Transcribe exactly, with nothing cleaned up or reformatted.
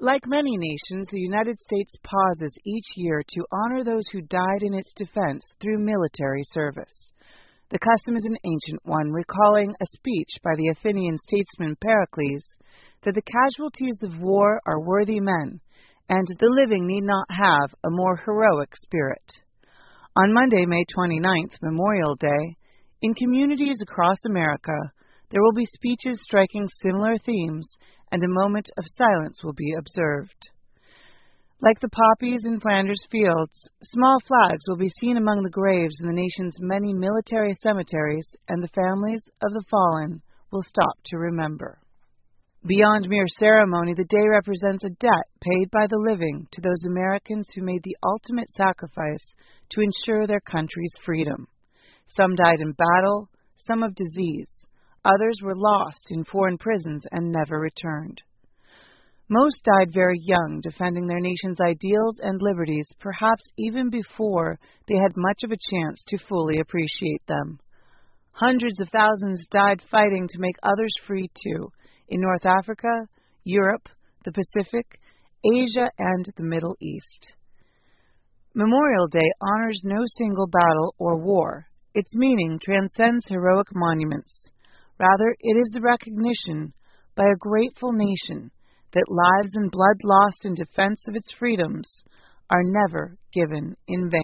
Like many nations, the United States pauses each year to honor those who died in its defense through military service. The custom is an ancient one, recalling a speech by the Athenian statesman Pericles that the casualties of war are worthy men, and the living need not have a more heroic spirit. On Monday, May twenty-ninth, Memorial Day, in communities across America, there will be speeches striking similar themes, and a moment of silence will be observed. Like the poppies in Flanders fields, small flags will be seen among the graves in the nation's many military cemeteries, and the families of the fallen will stop to remember. Beyond mere ceremony, the day represents a debt paid by the living to those Americans who made the ultimate sacrifice to ensure their country's freedom. Some died in battle, some of disease. Others were lost in foreign prisons and never returned. Most died very young, defending their nation's ideals and liberties, perhaps even before they had much of a chance to fully appreciate them. Hundreds of thousands died fighting to make others free too, in North Africa, Europe, the Pacific, Asia, and the Middle East. Memorial Day honors no single battle or war. Its meaning transcends heroic monuments. Rather, it is the recognition by a grateful nation that lives and blood lost in defense of its freedoms are never given in vain.